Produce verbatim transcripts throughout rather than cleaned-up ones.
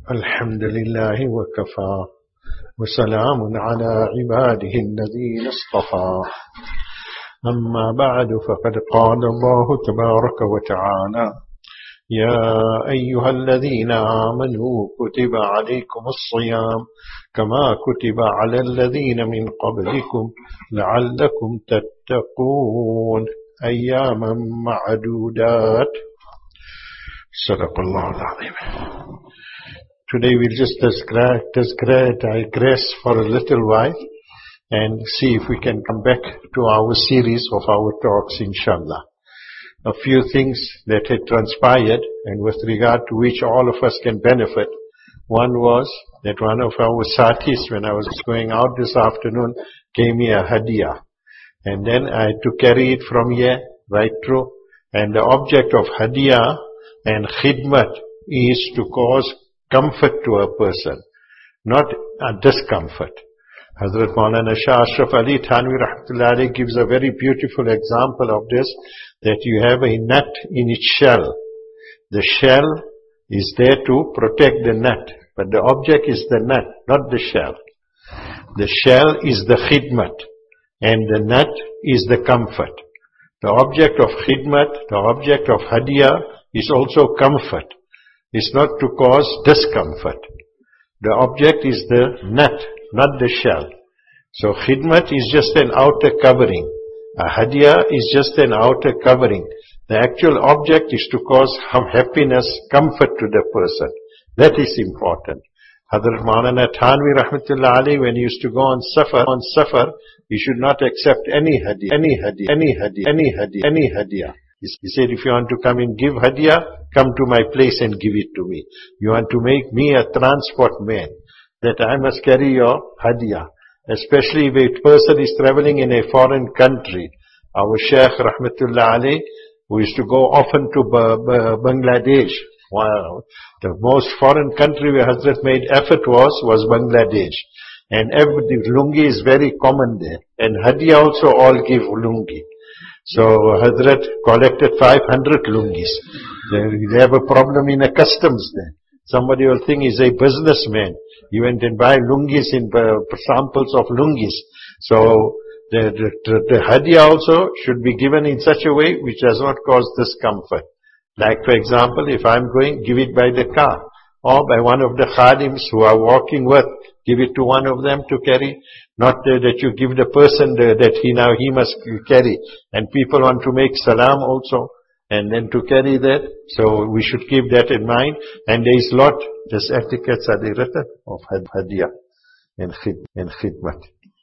الحمد لله وكفى وسلام على عباده الذين اصطفى أما بعد فقد قال الله تبارك وتعالى يا أيها الذين آمنوا كتب عليكم الصيام كما كتب على الذين من قبلكم لعلكم تتقون أياما معدودات صدق الله العظيم. Today we'll just digress for a little while and see if we can come back to our series of our talks, inshallah. A few things that had transpired and with regard to which all of us can benefit. One was that one of our satis, when I was going out this afternoon, gave me a hadiyah. And then I had to carry it from here right through. And the object of hadiyah and khidmat is to cause comfort to a person, not a discomfort. Hazrat Maulana Shah Ashraf Ali Thanvi Rahmatullahi Alayhi gives a very beautiful example of this, that you have a nut in its shell. The shell is there to protect the nut, but the object is the nut, not the shell. The shell is the khidmat, and the nut is the comfort. The object of khidmat, the object of hadiyah is also comfort. It's not to cause discomfort. The object is the nut, not the shell. So khidmat is just an outer covering. A hadiyah is just an outer covering. The actual object is to cause happiness, comfort to the person. That is important. Hazrat Maulana Thanvi Rahmatullah Alayhi, when he used to go on safar, on safar, he should not accept any hadiyah, any hadiyah, any hadiyah, any hadiyah, any hadiyah. He said, if you want to come and give hadiyah, come to my place and give it to me. You want to make me a transport man, that I must carry your hadiyah. Especially if a person is traveling in a foreign country. Our Shaykh Rahmatullah Alayhi, who used to go often to Bangladesh. Wow. The most foreign country where Hazrat made effort was, was Bangladesh. And every, lungi is very common there. And hadiyah also all give lungi. So Hazrat collected five hundred lungis. They have a problem in a customs there. Somebody will think he's a businessman. He went and buy lungis in uh, samples of lungis. So the, the, the hadiyah also should be given in such a way which does not cause discomfort. Like for example, if I'm going, give it by the car. Or by one of the khadims who are walking with, give it to one of them to carry. Not uh, that you give the person the, that he now he must carry. And people want to make salam also. And then to carry that. So we should keep that in mind. And there is lot, this etiquettes are the written of hadiyah and khid, and khidmat.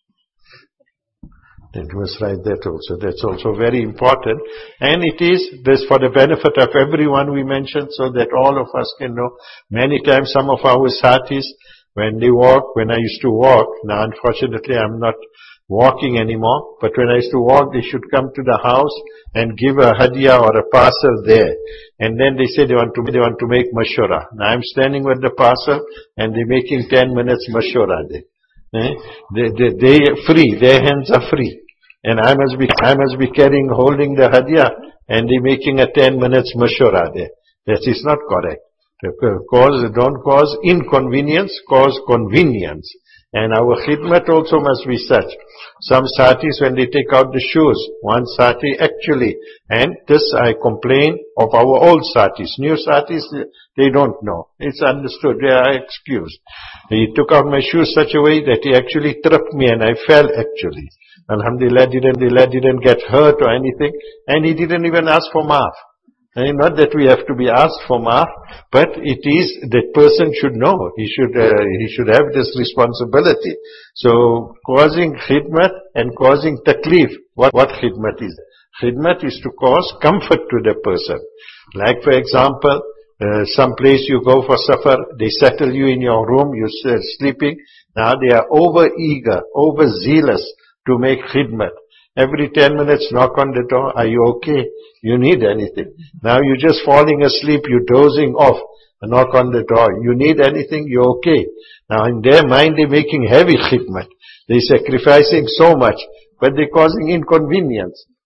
It was right that also. That's also very important. And it is this for the benefit of everyone we mentioned, so that all of us can know. Many times some of our satis, when they walk, when I used to walk, now unfortunately I'm not walking anymore, but when I used to walk, they should come to the house and give a hadiyah or a parcel there. And then they say they want to, they want to make mashura. Now I'm standing with the parcel and they're making ten minutes mashura there. Eh? They, they, they free, their hands are free. And I must be, I must be carrying, holding the hadiyah, and they're making a ten minutes mashura there. That is not correct. Cause, don't cause inconvenience, cause convenience. And our khidmat also must be such. Some satis, when they take out the shoes, one sati actually, and this I complain of our old satis. New satis, they don't know. It's understood, they are excused. He took out my shoes such a way that he actually tripped me and I fell actually. Alhamdulillah, didn't, the lad didn't get hurt or anything, and he didn't even ask for maaf. And not that we have to be asked for maaf, but it is, that person should know. He should, uh, he should have this responsibility. So, causing khidmat and causing taklif. What, what khidmat is? Khidmat is to cause comfort to the person. Like for example, uh, some place you go for safar, they settle you in your room, you're sleeping. Now they are over eager, over zealous to make khidmat. Every ten minutes knock on the door, are you okay? You need anything. Now you're just falling asleep, you're dozing off, knock on the door. You need anything, you're okay. Now in their mind they're making heavy khidmat. They're sacrificing so much, but they're causing inconvenience.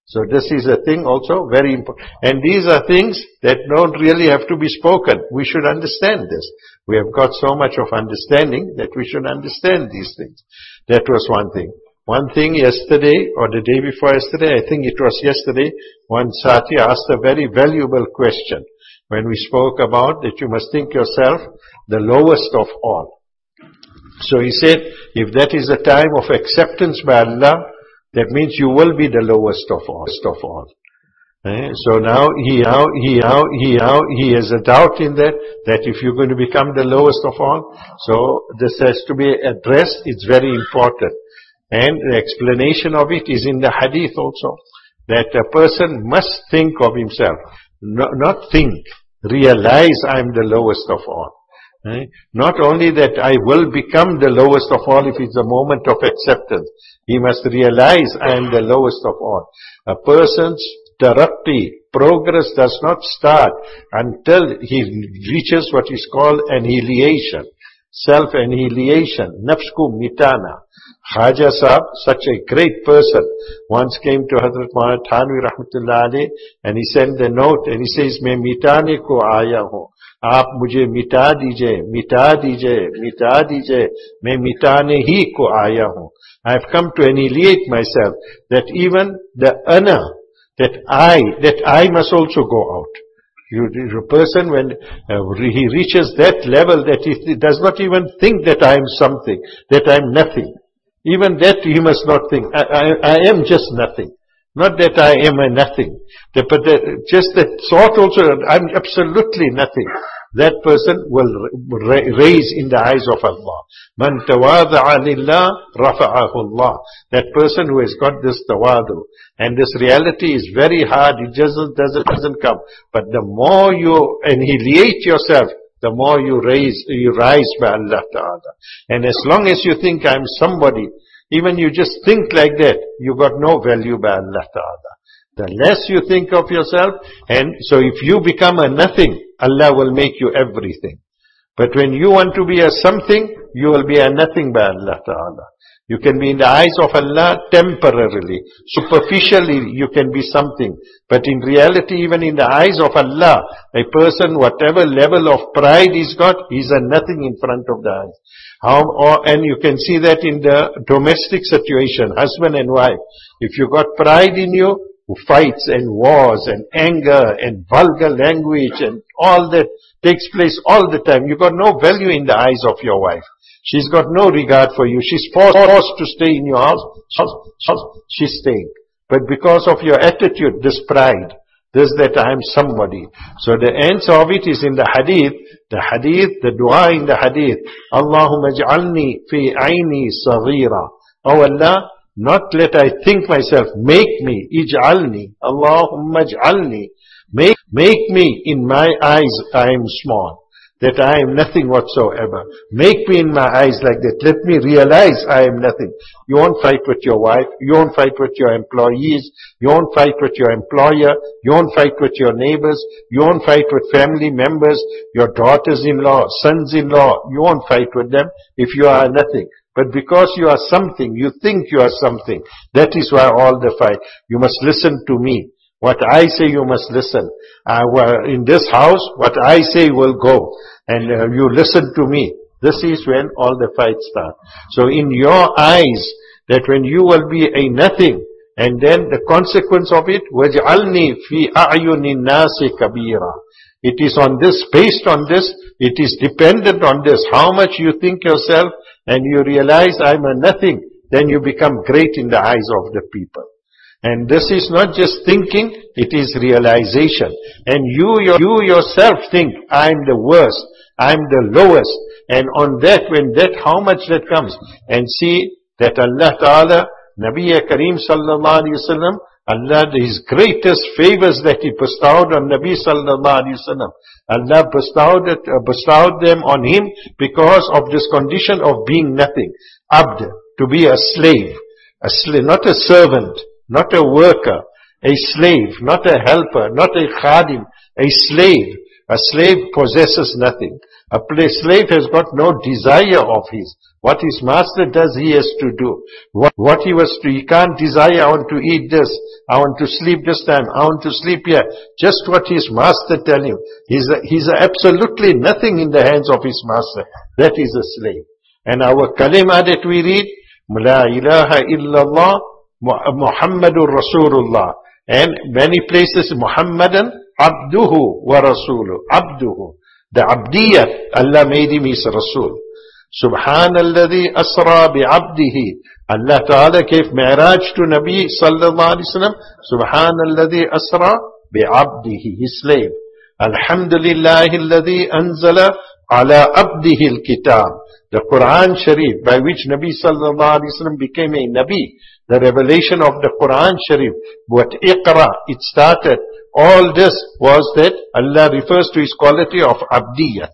So this is a thing also very important. And these are things that don't really have to be spoken. We should understand this. We have got so much of understanding that we should understand these things. That was one thing. One thing yesterday, or the day before yesterday, I think it was yesterday, one Sati asked a very valuable question. When we spoke about that you must think yourself the lowest of all. So he said, if that is a time of acceptance by Allah, that means you will be the lowest of all. Of all. Eh? So now he now he now he now he has a doubt in that that if you're going to become the lowest of all, so this has to be addressed. It's very important, and the explanation of it is in the hadith also, that a person must think of himself, not, not think, realize I'm the lowest of all. Eh? Not only that I will become the lowest of all if it's a moment of acceptance. He must realize I am the lowest of all. A person's taraqqi, progress does not start until he reaches what is called annihilation, self-annihilation, nafsku mitana. Khaja Sahib, such a great person, once came to Hazrat Maulana Thanvi Rahmatullah Alayh, and he sent a note and he says, "Main mitane ko aaya hu. आप मुझे मिटा दीजिए, मिटा दीजिए, मिटा दीजिए, मैं मिटाने ही को आया हूँ." I have come to annihilate myself, that even the ana, that I, that I must also go out. You, the person, when uh, he reaches that level that he does not even think that I am something, that I am nothing. Even that he must not think. I, I, I am just nothing. Not that I am a nothing. The, but the, just that thought also, I'm absolutely nothing. That person will ra raise in the eyes of Allah. Man tawada'a lillah, rafa'ahu Allah. That person who has got this tawadu. And this reality is very hard. It just doesn't, doesn't come. But the more you annihilate yourself, the more you raise, you rise by Allah Ta'ala. And as long as you think I'm somebody, even you just think like that, you got no value by Allah Ta'ala. The less you think of yourself, and so if you become a nothing, Allah will make you everything. But when you want to be a something, you will be a nothing by Allah Ta'ala. You can be in the eyes of Allah temporarily. Superficially, you can be something. But in reality, even in the eyes of Allah, a person, whatever level of pride he's got, he's a nothing in front of the eyes. How, or, and you can see that in the domestic situation, husband and wife. If you got pride in you, fights and wars and anger and vulgar language and all that takes place all the time. You got no value in the eyes of your wife. She's got no regard for you. She's forced to stay in your house. She's staying. But because of your attitude, this pride, this that I am somebody. So the answer of it is in the hadith. The hadith, the dua in the hadith. Allahumma ij'alni fi aini saghira. Oh Allah, not let I think myself. Make me. Ij'alni. Allahumma ij'alni. Make, make me in my eyes I am small. That I am nothing whatsoever. Make me in my eyes like that. Let me realize I am nothing. You won't fight with your wife. You won't fight with your employees. You won't fight with your employer. You won't fight with your neighbors. You won't fight with family members, your daughters-in-law, sons-in-law. You won't fight with them if you are nothing. But because you are something, you think you are something. That is why all the fight. You must listen to me. What I say you must listen. Uh, in this house, what I say will go. And uh, you listen to me. This is when all the fights start. So in your eyes, that when you will be a nothing, and then the consequence of it, وَجْعَلْنِي فِي أَعْيُنِ النَّاسِ كَبِيرًا. It is on this, based on this, it is dependent on this. How much you think yourself, and you realize I'm a nothing, then you become great in the eyes of the people. And this is not just thinking, it is realization. And you, you yourself think, I'm the worst, I'm the lowest. And on that, when that, how much that comes. And see that Allah Ta'ala, Nabi Kareem Sallallahu Alaihi Wasallam, Allah, His greatest favors that He bestowed on Nabi Sallallahu Alaihi Wasallam. Allah bestowed, it, uh, bestowed them on him because of this condition of being nothing. Abd, to be a slave. A slave, not a servant. Not a worker, a slave, not a helper, not a khadim, a slave. A slave possesses nothing. A slave has got no desire of his. What his master does, he has to do. What, what he was to, he can't desire, I want to eat this, I want to sleep this time, I want to sleep here. Just what his master tell him. He's, a, he's a absolutely nothing in the hands of his master. That is a slave. And our kalima that we read, La ilaha illallah, Muhammadur Rasulullah. And many places, Muhammadan abduhu wa rasuluhu. Abduhu. The abdiyat, Allah made him his Rasul. Subhanalladhi asra bi'abdihi. Allah Ta'ala gave mi'raj to Nabi sallallahu alayhi wa sallam. Subhanalladhi asra bi'abdihi, his slave. Alhamdulillahi alladhi anzala ala abdihi al-kitab. The Quran Sharif, by which Nabi sallallahu alayhi wa sallam became a Nabi. The revelation of the Quran Sharif. What Iqra, it started. All this was that Allah refers to his quality of abdiyat.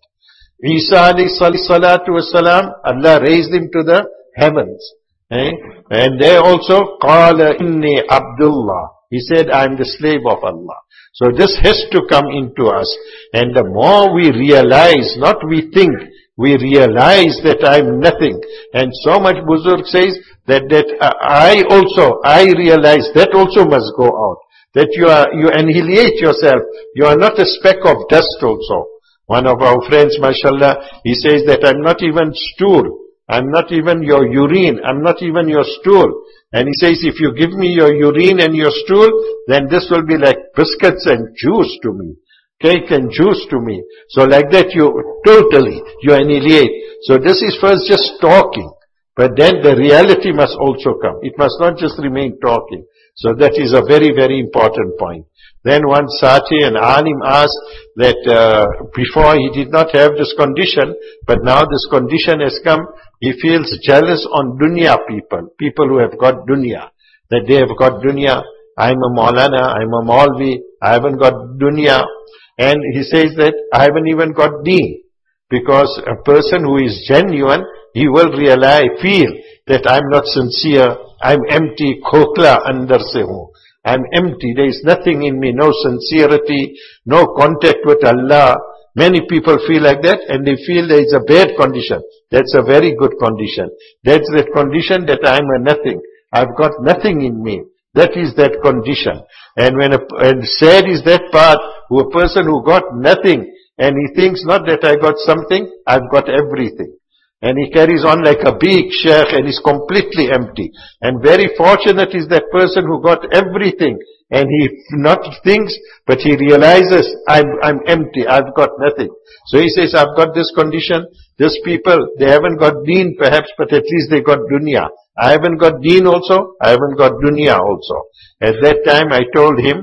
Isa alayhi salatu wasalam, Allah raised him to the heavens. Eh? And there also, Qala inni Abdullah. He said, I am the slave of Allah. So this has to come into us. And the more we realize, not we think, we realize that I am nothing. And so much Buzurg says that, that uh, I also, I realize that also must go out. That you are, you annihilate yourself. You are not a speck of dust also. One of our friends, mashallah, he says that I'm not even stool. I'm not even your urine. I'm not even your stool. And he says, if you give me your urine and your stool, then this will be like biscuits and juice to me. Cake and juice to me. So like that you totally, you annihilate. So this is first just talking. But then the reality must also come. It must not just remain talking. So that is a very, very important point. Then one Sati, an alim, asked that uh, before he did not have this condition, but now this condition has come, he feels jealous on dunya people, people who have got dunya, that they have got dunya. I'm a Maulana, I'm a Maulvi, I haven't got dunya. And he says that I haven't even got deen. Because a person who is genuine, he will realize, feel that I'm not sincere, I'm empty, khokla andar se hu. I'm empty, there is nothing in me, no sincerity, no contact with Allah. Many people feel like that and they feel there is a bad condition. That's a very good condition. That's that condition that I'm a nothing. I've got nothing in me. That is that condition. And when a, and sad is that part, who a person who got nothing and he thinks not that I got something, I've got everything. And he carries on like a big sheikh and is completely empty. And very fortunate is that person who got everything. And he not thinks, but he realizes, I'm, I'm empty, I've got nothing. So he says, I've got this condition. These people, they haven't got deen perhaps, but at least they got dunya. I haven't got deen also, I haven't got dunya also. At that time I told him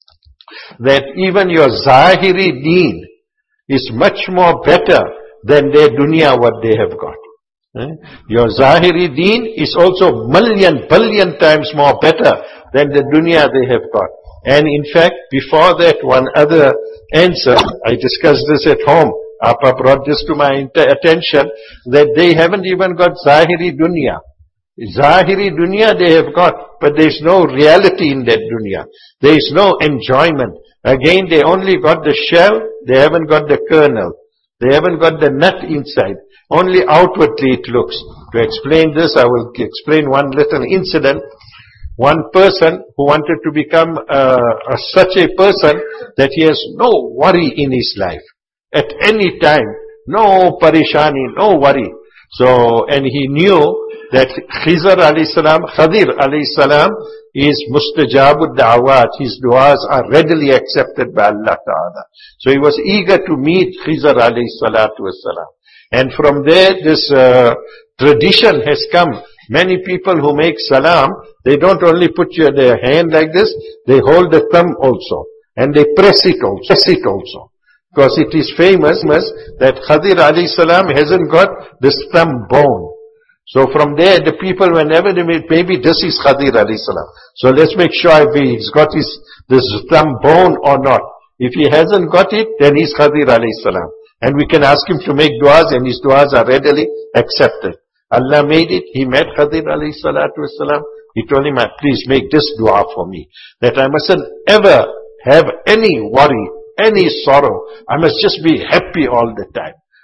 that even your zahiri deen is much more better than their dunya what they have got. Eh? Your zahiri deen is also million, billion times more better than the dunya they have got. And in fact, before that, one other answer, I discussed this at home. Appa brought this to my attention, that they haven't even got zahiri dunya. Zahiri dunya they have got, but there is no reality in that dunya. There is no enjoyment. Again, they only got the shell, they haven't got the kernel. They haven't got the nut inside. Only outwardly it looks. To explain this, I will explain one little incident. One person who wanted to become uh, a, such a person that he has no worry in his life. At any time, no parishani, no worry. So, and he knew that Khizr alayhi salam, Khadir alayhi salam is mustajabud da'awat. His du'as are readily accepted by Allah Ta'ala. So he was eager to meet Khizr alayhi salatu wasalam. And from there, this uh, tradition has come. Many people who make salam, they don't only put your, their hand like this, they hold the thumb also. And they press it also. Press it also. Because it is famous that Khadir alayhi salam hasn't got this thumb bone. So from there, the people, whenever they meet, maybe this is Khadir alayhi salam. So let's make sure if he's got his, this thumb bone or not. If he hasn't got it, then he's Khadir alayhi salam. And we can ask him to make du'as, and his du'as are readily accepted. Allah made it. He met Khadir alayhi salatu wasalam. He told him, please make this du'a for me. That I mustn't ever have any worry, any sorrow. I must just be happy all the time.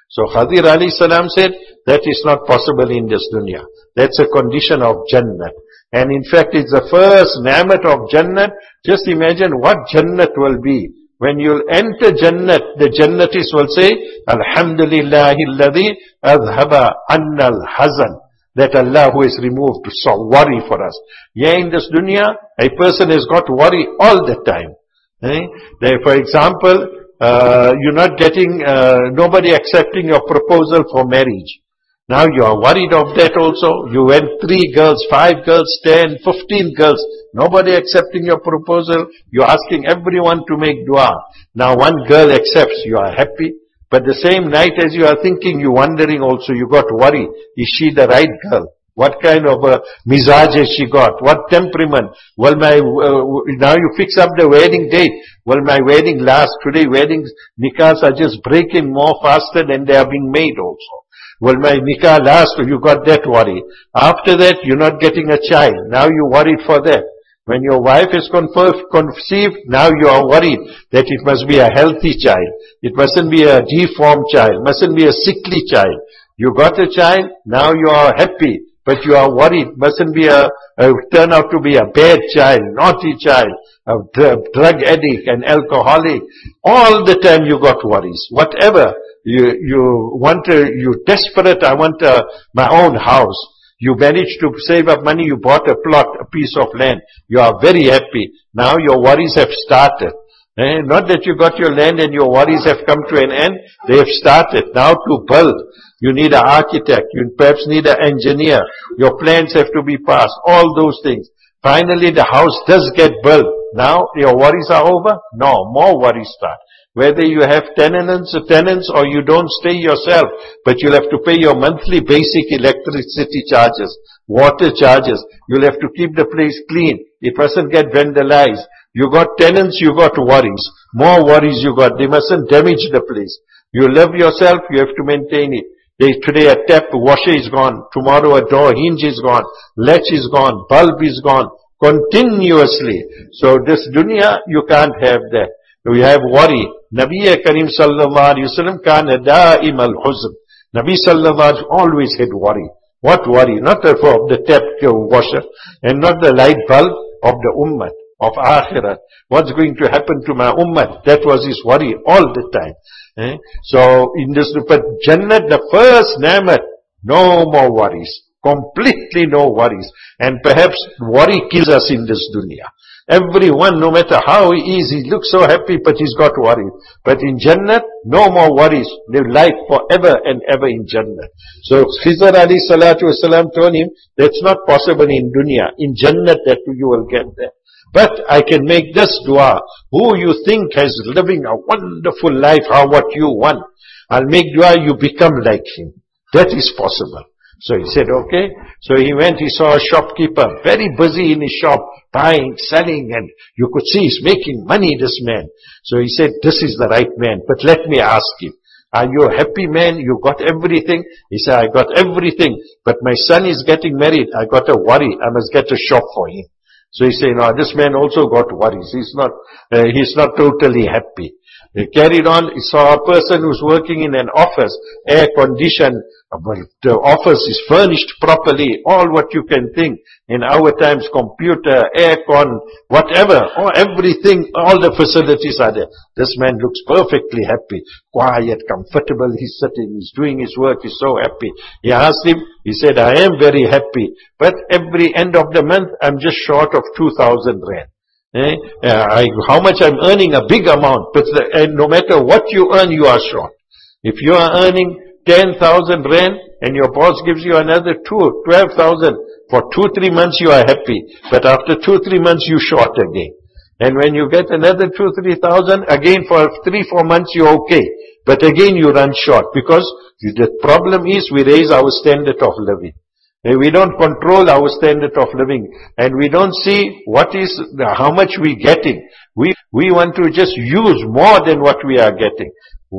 So Khadir alayhi salam said, that is not possible in this dunya. That's a condition of Jannat. And in fact, it's the first ni'mat of Jannat. Just imagine what Jannat will be. When you'll enter Jannat, the Jannatis will say, Alhamdulillahi alladhi adhaba anna al-hazan. That Allah who has removed so worry for us. Yeah, in this dunya, a person has got worry all the time. Eh? There, for example, uh, you're not getting, uh, nobody accepting your proposal for marriage. Now you are worried of that also. You went three girls, five girls, ten, fifteen girls. Nobody accepting your proposal. You're asking everyone to make dua. Now one girl accepts. You are happy. But the same night as you are thinking, you're wondering also, you got worry. Is she the right girl? What kind of a mizaj has she got? What temperament? Well, my, uh, now you fix up the wedding date. Well, my wedding last. Today weddings, nikahs are just breaking more faster than they are being made also. Well, my nikah last, you got that worry. After that, you're not getting a child. Now you're worried for that. When your wife is conceived, now you are worried that it must be a healthy child. It mustn't be a deformed child. Mustn't be a sickly child. You got a child, now you are happy. But you are worried. Mustn't be a, a turn out to be a bad child, naughty child, a drug addict, an alcoholic. All the time you got worries. Whatever. You, you want to, you desperate, I want a, my own house. You managed to save up money, you bought a plot, a piece of land. You are very happy. Now your worries have started. Eh? Not that you got your land and your worries have come to an end. They have started. Now to build, you need an architect. You perhaps need an engineer. Your plans have to be passed. All those things. Finally the house does get built. Now your worries are over? No, more worries start. Whether you have tenants, tenants or you don't stay yourself, but you'll have to pay your monthly basic electricity charges, water charges. You'll have to keep the place clean. It mustn't get vandalized. You got tenants, you got worries. More worries you got. They mustn't damage the place. You live yourself, you have to maintain it. They, today a tap washer is gone. Tomorrow a door hinge is gone. Latch is gone. Bulb is gone. Continuously. So this dunya, you can't have that. We have worry. Nabi Karim sallallahu alayhi wa sallam kana da'im al-huzn. Nabi sallallahu alayhi wa sallam always had worry. What worry? Not for the tap washer and not the light bulb of the ummah, of akhirat. What's going to happen to my ummah? That was his worry all the time. Eh? So in this, but Jannat, the first ni'mat, no more worries. Completely no worries. And perhaps worry kills us in this dunya. Everyone, no matter how he is, he looks so happy, but he's got worries. But in Jannat, no more worries. Live life forever and ever in Jannat. So Khizr alayhi salatu wasalam told him, that's not possible in dunya. In Jannat that you will get there. But I can make this dua. Who you think has living a wonderful life, how what you want, I'll make dua you become like him. That is possible. So he said, okay. So he went, he saw a shopkeeper, very busy in his shop, buying, selling, and you could see he's making money, this man. So he said, this is the right man, but let me ask him, are you a happy man? You got everything? He said, I got everything, but my son is getting married. I got a worry. I must get a shop for him. So he said, no, this man also got worries. He's not, uh, he's not totally happy. He carried on, he saw a person who's working in an office, air conditioned, but the office is furnished properly, all what you can think. In our times, computer, aircon, whatever, or everything, all the facilities are there. This man looks perfectly happy, quiet, comfortable, he's sitting, he's doing his work, he's so happy. He asked him, he said, I am very happy, but every end of the month, I'm just short of two thousand rand. Eh? Uh, I, how much I'm earning, a big amount, but the, and no matter what you earn, you are short. If you are earning ten thousand rand and your boss gives you another two, twelve thousand, for two, three months you are happy, but after two, three months you short again. And when you get another two, three thousand, again for three, four months you're okay, but again you run short because the problem is we raise our standard of living. We don't control our standard of living and we don't see what is, how much we're getting. We, we want to just use more than what we are getting.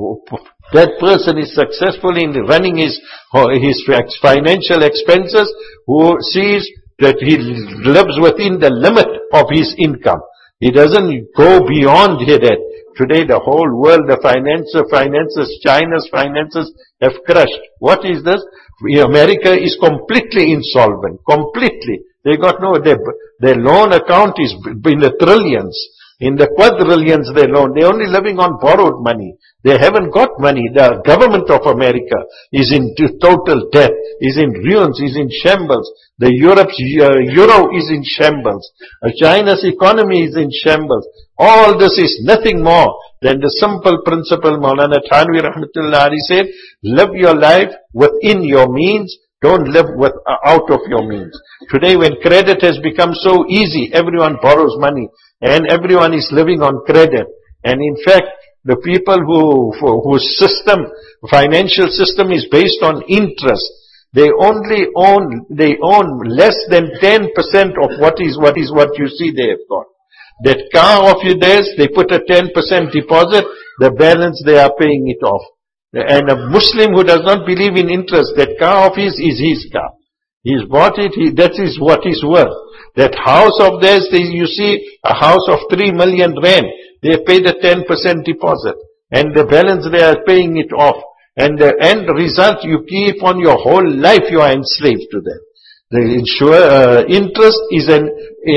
That person is successful in running his, his financial expenses who sees that he lives within the limit of his income. He doesn't go beyond that. Today the whole world, the finances, finances, China's finances have crushed. What is this? America is completely insolvent. Completely. They got no, their, their loan account is in the trillions. In the quadrillions they loan. They're only living on borrowed money. They haven't got money. The government of America is in total debt, is in ruins, is in shambles. The Europe's uh, euro is in shambles. Uh, China's economy is in shambles. All this is nothing more than the simple principle Maulana Thanvi Rahmatullah Ali said, live your life within your means. Don't live with, uh, out of your means. Today when credit has become so easy, everyone borrows money and everyone is living on credit. And in fact, the people who, whose system, financial system is based on interest, they only own, they own less than ten percent of what is, what is, what you see they have got. That car of theirs, they put a ten percent deposit, the balance they are paying it off. And a Muslim who does not believe in interest, that car of his is his car. He's bought it, he, that is what is worth. That house of theirs, they, you see, a house of three million rand, they pay the ten percent deposit. And the balance they are paying it off. And the end result, you keep on your whole life, you are enslaved to them. The insure, uh, interest is an,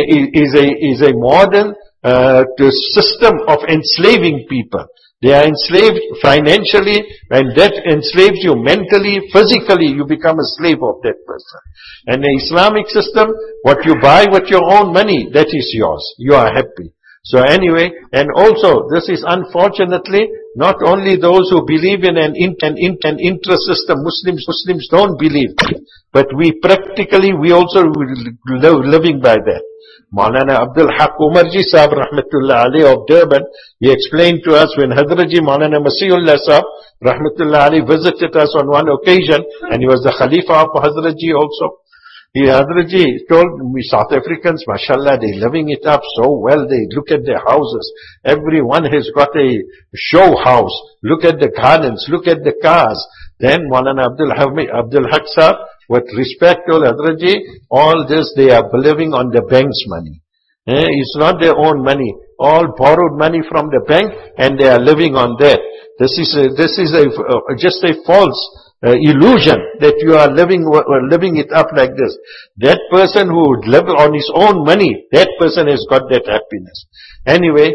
is a, is a modern, uh, system of enslaving people. They are enslaved financially, and that enslaves you mentally, physically, you become a slave of that person. And the Islamic system, what you buy with your own money, that is yours. You are happy. So anyway, and also, this is unfortunately, not only those who believe in an, in, an, in, an interest system, Muslims, Muslims don't believe, but we practically, we also live, living by that. Maulana Abdul Haq Umarji Sahib Rahmatullah Ali of Durban, he explained to us when Hadraji Maulana Masihullah Sahib Rahmatullah Ali visited us on one occasion, and he was the Khalifa of Hadraji also. He, Hadraji told me, South Africans, mashallah, they're living it up so well. They look at their houses. Everyone has got a show house. Look at the gardens. Look at the cars. Then Maulana Abdul, Abdul Haq Sahib, with respect to Hadraji, all this they are living on the bank's money. Eh, it's not their own money. All borrowed money from the bank, and they are living on that. This is a, this is a, uh, just a false uh, illusion that you are living uh, living it up like this. That person who would live on his own money, that person has got that happiness. Anyway,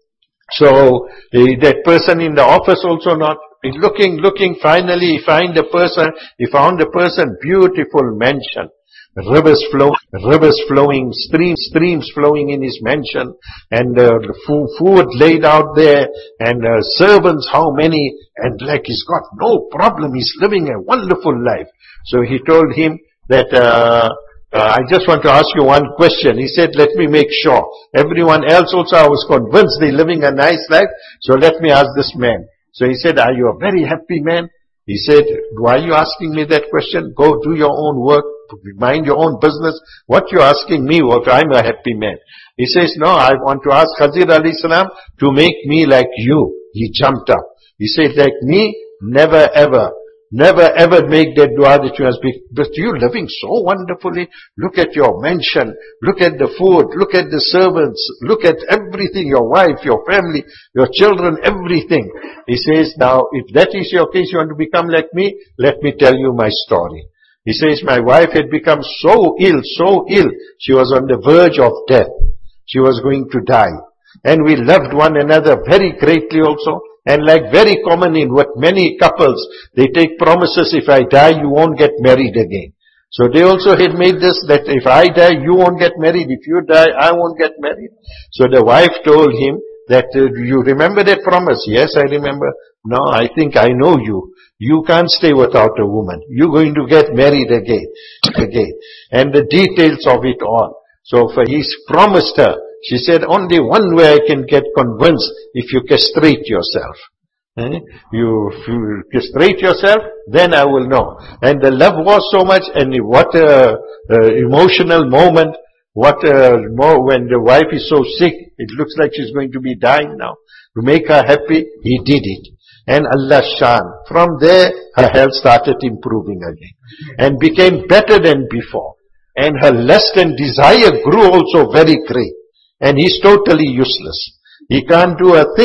so uh, that person in the office also not. He's looking, looking, finally he find a person, he found a person, beautiful mansion, rivers flow, rivers flowing, streams, streams flowing in his mansion, and uh, food, food laid out there, and uh, servants, how many, and like he's got no problem, he's living a wonderful life. So he told him that, uh, uh, I just want to ask you one question. He said, let me make sure. Everyone else also, I was convinced they're living a nice life, so let me ask this man. So he said, are you a very happy man? He said, why are you asking me that question? Go do your own work, mind your own business. What you asking me if I'm a happy man? He says, no, I want to ask Khazir alayhi salam to make me like you. He jumped up. He said, like me, never ever. Never ever make that dua that you must be, but you're living so wonderfully. Look at your mansion, look at the food, look at the servants, look at everything, your wife, your family, your children, everything. He says, now, if that is your case, you want to become like me, let me tell you my story. He says, my wife had become so ill, so ill, she was on the verge of death. She was going to die. And we loved one another very greatly also. And like very common in what many couples, they take promises, if I die, you won't get married again. So they also had made this, that if I die, you won't get married. If you die, I won't get married. So the wife told him that, uh, you remember that promise? Yes, I remember. No, I think I know you. You can't stay without a woman. You're going to get married again, again. And the details of it all. So for he's promised her. She said, only one way I can get convinced, if you castrate yourself. Eh? You, if you castrate yourself, then I will know. And the love was so much, and what a, a emotional moment, what a, when the wife is so sick, it looks like she's going to be dying now. To make her happy, he did it. And Allah shan. From there, her health started improving again. And became better than before. And her lust and desire grew also very great. And he's totally useless. He can't do a thing.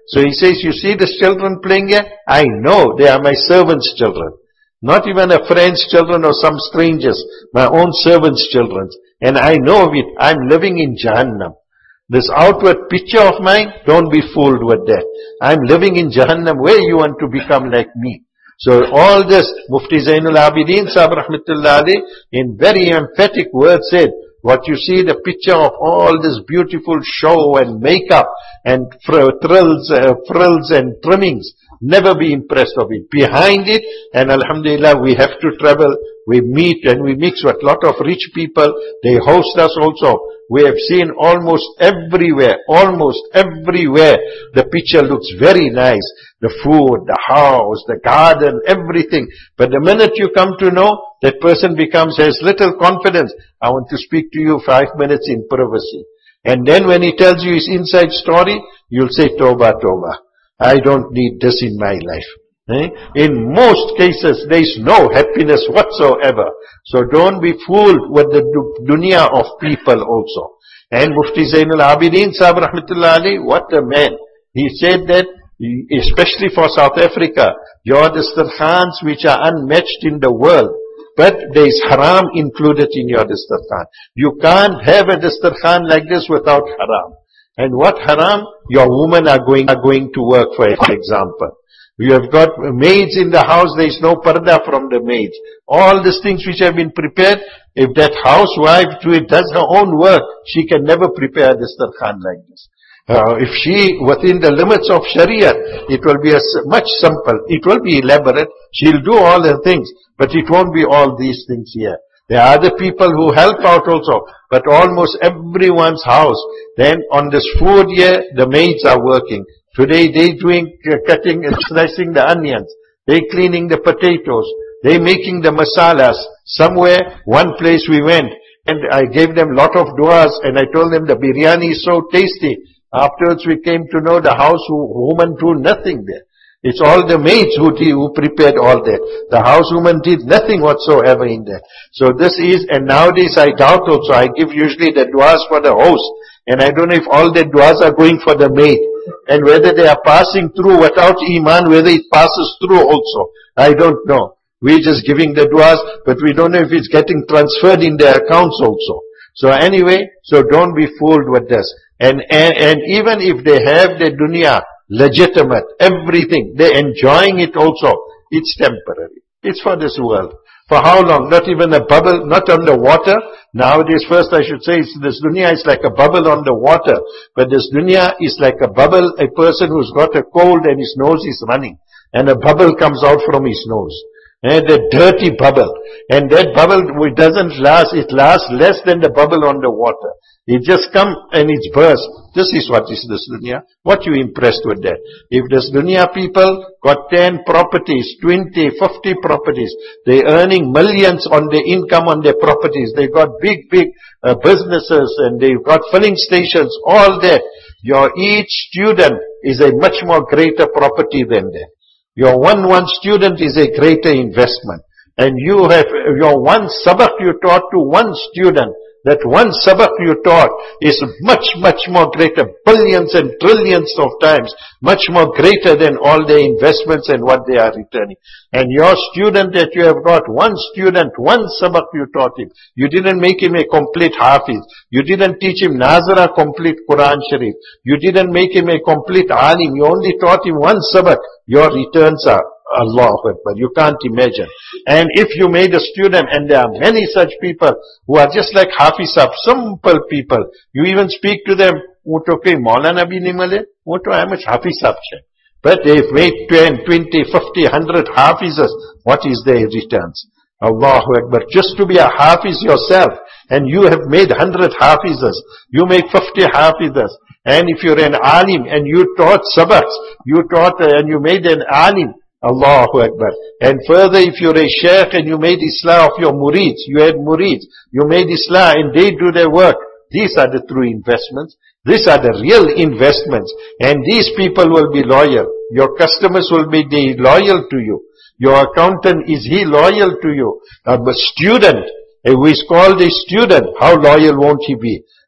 So he says, you see these children playing here? I know they are my servants' children. Not even a friend's children or some strangers. My own servants' children. And I know it. I'm living in Jahannam. This outward picture of mine, don't be fooled with that. I'm living in Jahannam. Where you want to become like me? So all this, Mufti Zainul Abidin Sahib Rahmatullah Alayh, in very emphatic words said, what you see, the picture of all this beautiful show and makeup and frills, uh, frills and trimmings, never be impressed of it. Behind it, and Alhamdulillah, we have to travel, we meet and we mix with a lot of rich people. They host us also. We have seen almost everywhere, almost everywhere, the picture looks very nice. The food, the house, the garden, everything. But the minute you come to know, that person becomes, has little confidence. I want to speak to you five minutes in privacy. And then when he tells you his inside story, you'll say, Tawbah, Tawbah. I don't need this in my life. Eh? In most cases, there is no happiness whatsoever. So don't be fooled with the dunya of people also. And Mufti Zainul Abidin Sahib Rahmatullah Alayh, what a man. He said that, especially for South Africa, your dastarkhans which are unmatched in the world, but there is haram included in your dastarkhan. You can't have a dastarkhan like this without haram. And what haram? Your women are going, are going to work, for example. You have got maids in the house, there is no parda from the maids. All these things which have been prepared, if that housewife does her own work, she can never prepare this dastarkhan like this. Uh, if she, within the limits of Sharia, it will be a much simple, it will be elaborate, she'll do all the things, but it won't be all these things here. There are other people who help out also, but almost everyone's house, then on this food here, the maids are working. Today they doing, uh, cutting and slicing the onions, they cleaning the potatoes, they making the masalas. Somewhere, one place we went, and I gave them lot of du'as, and I told them the biryani is so tasty. Afterwards we came to know the house woman do nothing there. It's all the maids who, who prepared all that. The housewoman did nothing whatsoever in there. So this is, and nowadays I doubt also, I give usually the du'as for the host, and I don't know if all the du'as are going for the maid, and whether they are passing through without iman, whether it passes through also. I don't know. We're just giving the du'as, but we don't know if it's getting transferred in their accounts also. So anyway, so don't be fooled with this. And, and, and even if they have the dunya legitimate, everything, they're enjoying it also, it's temporary. It's for this world. For how long? Not even a bubble, not on the water. Nowadays, first I should say, this dunya is like a bubble on the water. But this dunya is like a bubble, a person who's got a cold and his nose is running. And a bubble comes out from his nose. And a dirty bubble. And that bubble, it doesn't last, it lasts less than the bubble on the water. It just comes and it's burst. This is what is this dunya. What you impressed with that? If this dunya people got ten properties, twenty, fifty properties, they're earning millions on their income on their properties. They got big, big uh, businesses and they've got filling stations, all that. Your each student is a much more greater property than that. Your one, one student is a greater investment. And you have, your one sabak you taught to one student, that one sabak you taught is much, much more greater, billions and trillions of times, much more greater than all their investments and what they are returning. And your student that you have got, one student, one sabak you taught him, you didn't make him a complete hafiz, you didn't teach him Nazara complete Quran Sharif, you didn't make him a complete alim, you only taught him one sabak, your returns are Allahu Akbar. You can't imagine. And if you made a student, and there are many such people who are just like Hafiz Sahib, simple people. You even speak to them, Uto ke Maulana bhi nahi mile, Uto how much Hafiz Sahib hai. But they've made ten, twenty, fifty, one hundred Hafizas. What is their returns? Allahu Akbar. Just to be a Hafiz yourself, and you have made one hundred Hafizas. You make fifty Hafizas. And if you're an alim, and you taught sabaks, you taught, uh, and you made an alim, Allahu Akbar. And further, if you're a sheikh and you made islah of your murids, you had murids, you made islah and they do their work. These are the true investments. These are the real investments. And these people will be loyal. Your customers will be loyal to you. Your accountant, is he loyal to you? A student, who is called a student, how loyal won't he be?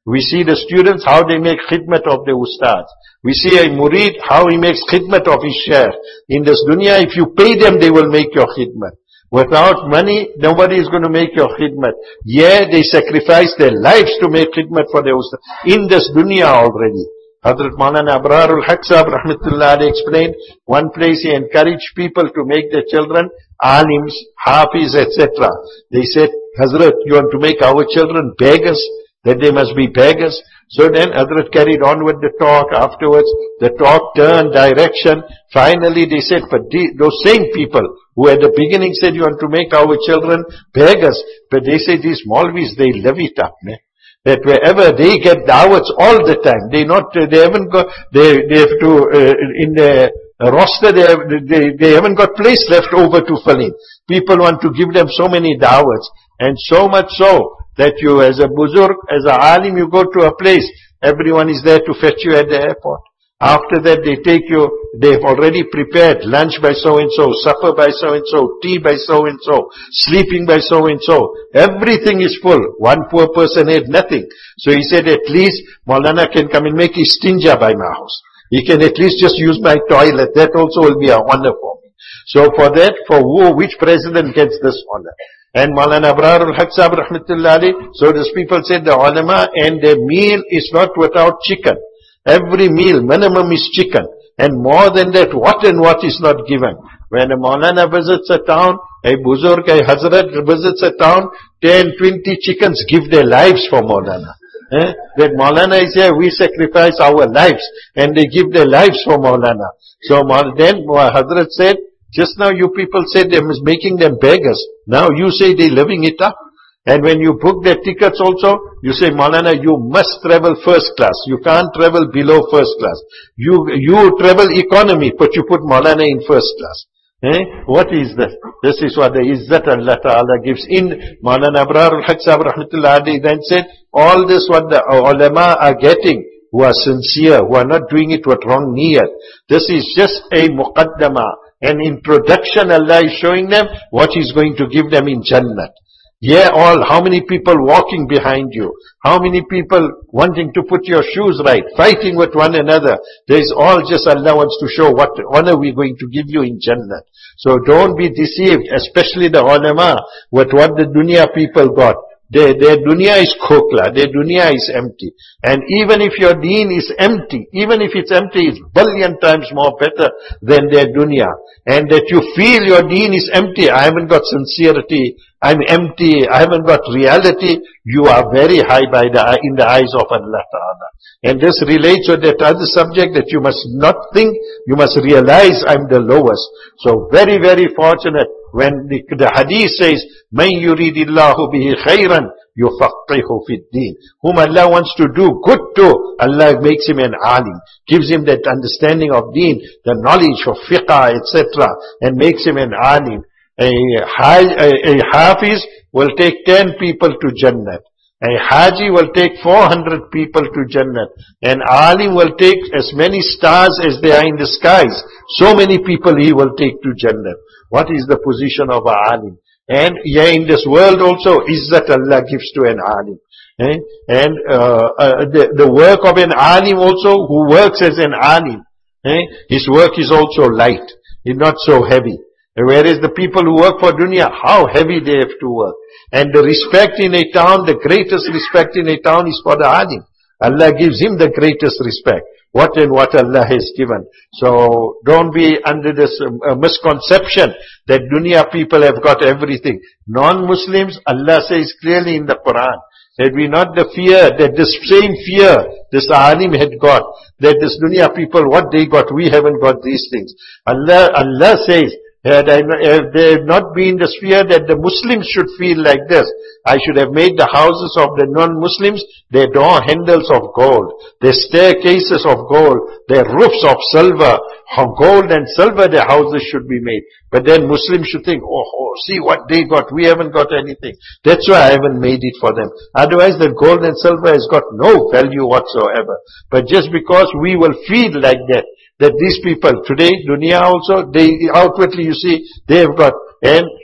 We see the students, how they make khidmat of the ustads. We see a murid, how he makes khidmat of his shaykh. In this dunya, if you pay them, they will make your khidmat. Without money, nobody is going to make your khidmat. Yeah, they sacrifice their lives to make khidmat for their ustad. In this dunya already. Hazrat Maulana Abrarul Haq Sahib Rahmatullah explained, one place he encouraged people to make their children alims, hafiz, et cetera. They said, Hazrat, you want to make our children beggars? That they must be beggars? So then Hazrat carried on with the talk. Afterwards, the talk turned direction. Finally, they said, for the, those same people who at the beginning said, you want to make our children beggars. But they say these Maulvis, they live it up, man. That wherever they get da'wats all the time, they not, they haven't got, they, they have to, uh, in the roster, they, have, they, they haven't got place left over to fill in. People want to give them so many da'wats, and so much so, that you as a buzurg, as a alim, you go to a place, everyone is there to fetch you at the airport. After that, they take you, they've already prepared lunch by so-and-so, supper by so-and-so, tea by so-and-so, sleeping by so-and-so. Everything is full. One poor person had nothing. So he said, at least Maulana can come and make istinja by my house. He can at least just use my toilet. That also will be a honor for me. So for that, for who, which president gets this honor? And Maulana Abrarul Haq Sahib Rahmatullah alayh, so these people said the ulama and their meal is not without chicken. Every meal, minimum is chicken. And more than that, what and what is not given. When a Maulana visits a town, a Buzurg, a Hazrat visits a town, ten, twenty chickens give their lives for Maulana. Eh? That Maulana is here, we sacrifice our lives. And they give their lives for Maulana. So then Hazrat said, just now you people said they was making them beggars. Now you say they're living it up. And when you book their tickets also, you say, Maulana, you must travel first class. You can't travel below first class. You, you travel economy, but you put Maulana in first class. Eh? What is this? This is what the Izzat Allah Ta'ala gives. In Maulana Abrarul Haq Sahib Rahmatullah alayhi then said, all this what the ulama are getting, who are sincere, who are not doing it with wrong niyat. This is just a muqaddama, an introduction Allah is showing them, what He's going to give them in Jannat. Yeah, all, how many people walking behind you? How many people wanting to put your shoes right? Fighting with one another. There is all just Allah wants to show what honor we're going to give you in Jannah. So don't be deceived, especially the ulama, with what the dunya people got. Their, their dunya is khokla, their dunya is empty. And even if your deen is empty, even if it's empty, it's billion times more better than their dunya. And that you feel your deen is empty, I haven't got sincerity, I'm empty, I haven't got reality, you are very high by the, in the eyes of Allah Ta'ala. And this relates to that other subject that you must not think, you must realize I'm the lowest. So very, very fortunate when the, the hadith says, مَنْ يُرِيدِ اللَّهُ بِهِ خَيْرًا يُفَقِّهُ فِي الدِّينِ. Whom Allah wants to do good to, Allah makes him an alim, gives him that understanding of deen, the knowledge of fiqh, et cetera, and makes him an alim. A, a, a hafiz will take ten people to Jannat. A haji will take four hundred people to Jannat. An alim will take as many stars as there are in the skies. So many people he will take to Jannat. What is the position of an alim? And yeah, in this world also, izzat Allah gives to an alim. Eh? And uh, uh, the, the work of an alim also, who works as an alim, eh? His work is also light. It's not so heavy. Whereas the people who work for dunya, how heavy they have to work. And the respect in a town, the greatest respect in a town is for the alim. Allah gives him the greatest respect. What and what Allah has given. So don't be under this uh, misconception that dunya people have got everything. Non-Muslims, Allah says clearly in the Quran, that we not the fear, that this same fear this alim had got, that this dunya people, what they got, we haven't got these things. Allah, Allah says, had I, if there had not been the sphere that the Muslims should feel like this, I should have made the houses of the non-Muslims, their door handles of gold, their staircases of gold, their roofs of silver, how gold and silver their houses should be made. But then Muslims should think, oh, oh, see what they got, we haven't got anything. That's why I haven't made it for them. Otherwise that gold and silver has got no value whatsoever. But just because we will feel like that, that these people today, dunya also, they outwardly you see, they have got, and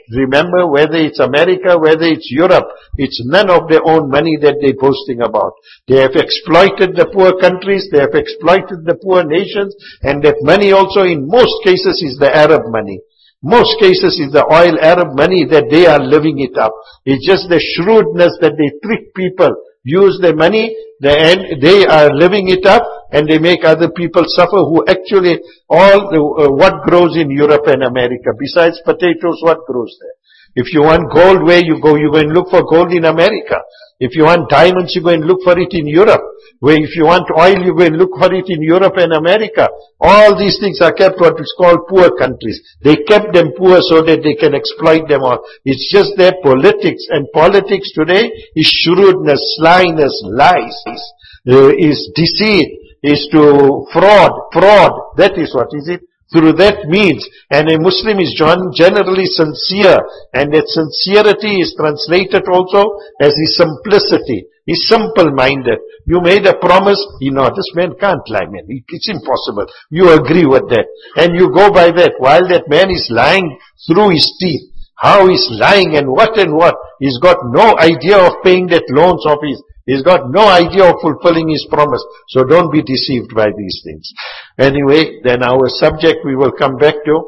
remember, whether it's America, whether it's Europe, it's none of their own money that they're boasting about. They have exploited the poor countries, they have exploited the poor nations, and that money also in most cases is the Arab money. Most cases is the oil Arab money that they are living it up. It's just the shrewdness that they trick people, use their money, and they are living it up, and they make other people suffer who actually, all the, uh, what grows in Europe and America, besides potatoes, what grows there? If you want gold, where you go? You go and look for gold in America. If you want diamonds, you go and look for it in Europe. Where if you want oil, you go and look for it in Europe and America. All these things are kept what is called poor countries. They kept them poor so that they can exploit them all. It's just their politics. And politics today is shrewdness, slyness, lies, uh, is deceit, is to fraud, fraud. That is what is it? Through that means, and a Muslim is generally sincere, and that sincerity is translated also as his simplicity. He's simple-minded. You made a promise, you know, this man can't lie, man. It's impossible. You agree with that. And you go by that, while that man is lying through his teeth. How he's lying and what and what. He's got no idea of paying that loans of his. He's got no idea of fulfilling his promise. So don't be deceived by these things. Anyway, then our subject we will come back to.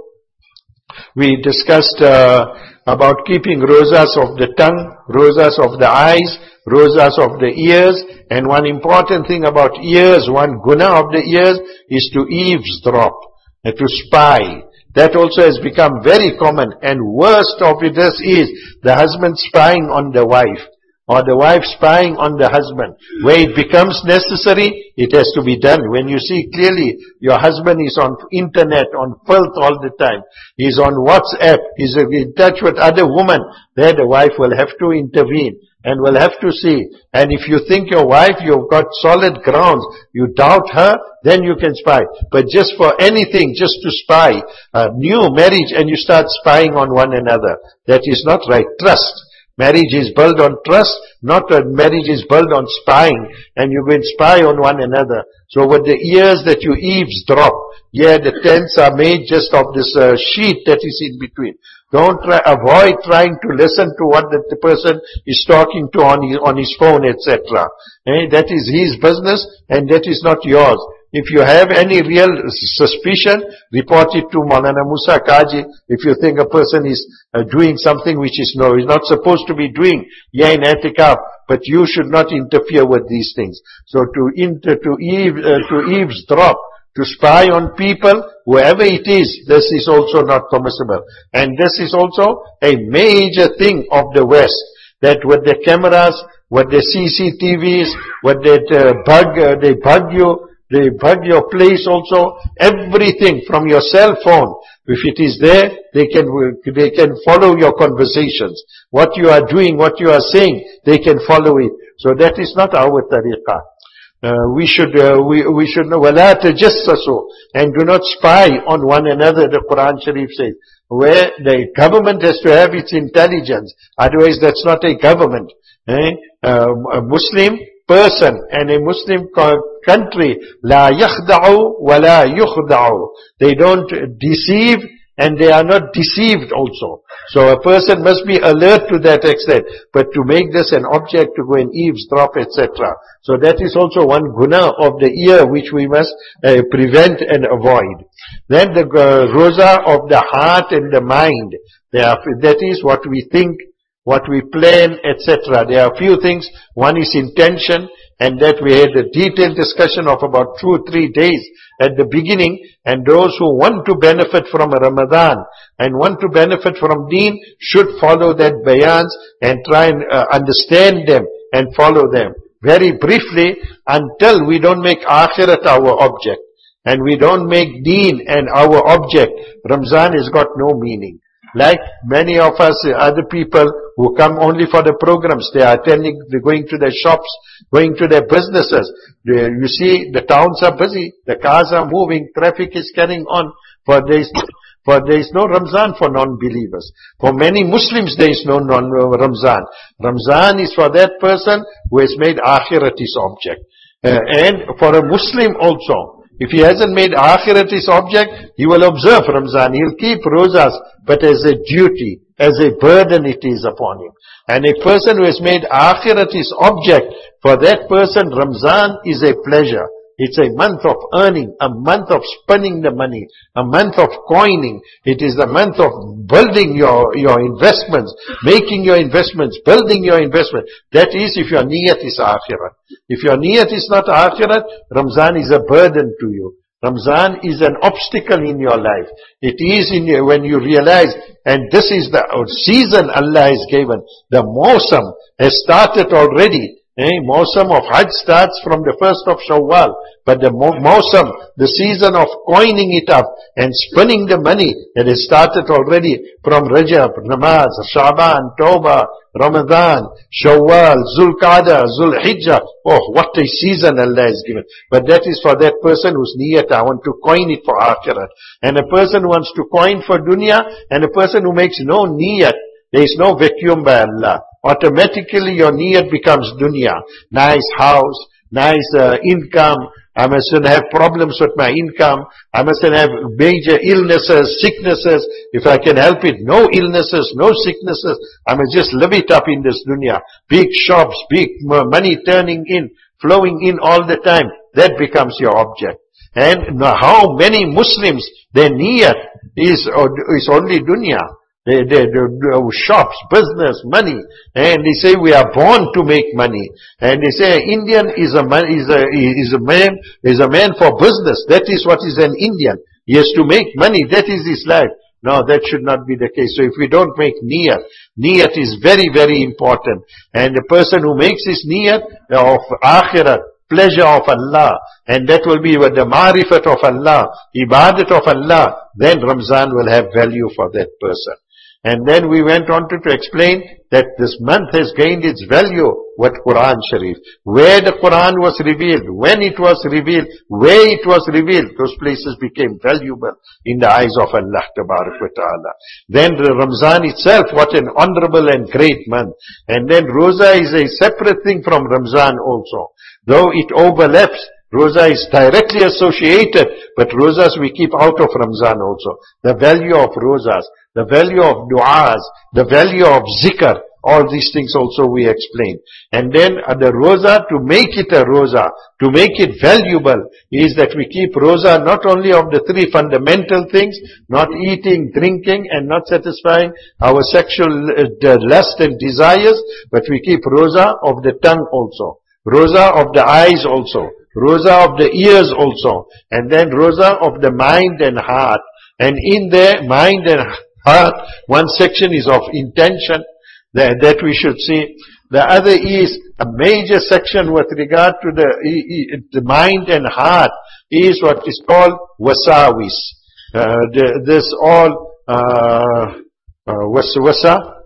We discussed uh, about keeping rosas of the tongue, rosas of the eyes, rosas of the ears. And one important thing about ears, one guna of the ears, is to eavesdrop, uh, to spy. That also has become very common. And worst of it is the husband spying on the wife, or the wife spying on the husband. Where it becomes necessary, it has to be done. When you see clearly your husband is on internet, on filth all the time, he's on WhatsApp, he's in touch with other women, there the wife will have to intervene and will have to see. And if you think your wife, you've got solid grounds, you doubt her, then you can spy. But just for anything, just to spy, a new marriage and you start spying on one another, that is not right. Trust. Marriage is built on trust, not a marriage is built on spying, and you go and spy on one another. So with the ears that you eavesdrop, yeah, the tents are made just of this uh, sheet that is in between. Don't try, avoid trying to listen to what the, the person is talking to on his, on his phone, et cetera. Eh, that is his business, and that is not yours. If you have any real suspicion, report it to Maulana Musa Kaji. If you think a person is uh, doing something which is no, is not supposed to be doing, yeah, in i'tikaf, but you should not interfere with these things. So to inter, to eve, uh, to eavesdrop, to spy on people, whoever it is, this is also not permissible. And this is also a major thing of the West, that with the cameras, with the C C T Vs, with that uh, bug, uh, they bug you, they bug your place also, everything from your cell phone. If it is there, they can, they can follow your conversations. What you are doing, what you are saying, they can follow it. So that is not our tariqah. Uh, we should, uh, we, we should know, وَلَا تَجَسَّسُوا, and do not spy on one another, the Quran Sharif says. Where the government has to have its intelligence. Otherwise that's not a government. Eh? Uh, a Muslim person and a Muslim country, la yakhda'u wa la yukhda'u. They don't deceive and they are not deceived also. So a person must be alert to that extent. But to make this an object to go and eavesdrop, et cetera. So that is also one guna of the ear which we must uh, prevent and avoid. Then the uh, rosa of the heart and the mind. They are, that is what we think, what we plan, et cetera. There are a few things. One is intention, and that we had a detailed discussion of about two or three days at the beginning. And those who want to benefit from Ramadan and want to benefit from Deen should follow that bayans and try and uh, understand them and follow them. Very briefly, until we don't make akhirat our object and we don't make Deen and our object, Ramzan has got no meaning. Like many of us, other people who come only for the programs, they are attending, they're going to their shops, going to their businesses. You see, the towns are busy, the cars are moving, traffic is carrying on, for there is, for there is no Ramzan for non-believers. For many Muslims there is no non Ramzan. Ramzan is for that person who has made akhirat his object. Uh, and for a Muslim also, If he hasn't made akhirat his object, he will observe Ramzan. He'll keep rosas, but as a duty, as a burden it is upon him. And a person who has made akhirat his object, for that person Ramzan is a pleasure. It's a month of earning, a month of spending the money, a month of coining. It is the month of building your, your investments, making your investments, building your investment. That is if your niyat is akhirat. If your niyat is not akhirat, Ramzan is a burden to you. Ramzan is an obstacle in your life. It is in your, when you realize, and this is the season Allah has given. The Mawsam has started already. Eh, Mawsam of Hajj starts from the first of Shawwal, but the Mawsam, the season of coining it up and spending the money, it has started already from Rajab, Namaz, Sha'ban, Tawbah, Ramadan, Shawwal, Zulqa'dah, Zulhijjah. Oh, what a season Allah has given. But that is for that person whose niyat, I want to coin it for akhirat. And a person who wants to coin for dunya, and a person who makes no niyat, there is no vacuum by Allah. Automatically your niyat becomes dunya. Nice house, nice uh, income. I mustn't have problems with my income. I mustn't have major illnesses, sicknesses. If I can help it, no illnesses, no sicknesses. I must just live it up in this dunya. Big shops, big money turning in, flowing in all the time. That becomes your object. And how many Muslims, their niyat is, is only dunya. They, they, they, shops, business, money, and they say we are born to make money. And they say Indian is a man, is a is a man is a man for business. That is what is an Indian. He has to make money. That is his life. No, that should not be the case. So if we don't make niyat, niyat is very very important. And the person who makes his niyat of akhirat, pleasure of Allah, and that will be with the ma'rifat of Allah, ibadat of Allah, then Ramzan will have value for that person. And then we went on to, to explain that this month has gained its value with Quran Sharif. Where the Quran was revealed, when it was revealed, where it was revealed, those places became valuable in the eyes of Allah Tabarak wa Ta'ala. Then the Ramzan itself, what an honorable and great month. And then Roza is a separate thing from Ramzan also. Though it overlaps, Roza is directly associated, but Rozas we keep out of Ramzan also. The value of Rozas, the value of du'as, the value of zikr, all these things also we explain. And then uh, the Roza, to make it a Roza, to make it valuable, is that we keep Roza not only of the three fundamental things, not eating, drinking, and not satisfying our sexual uh, lust and desires, but we keep Roza of the tongue also, Roza of the eyes also, Roza of the ears also, and then Roza of the mind and heart. And in there, mind and heart, one section is of intention that, that we should see. The other is a major section with regard to the, the mind and heart is what is called wasawis. Uh, the, this all, uh, uh, was, wasa?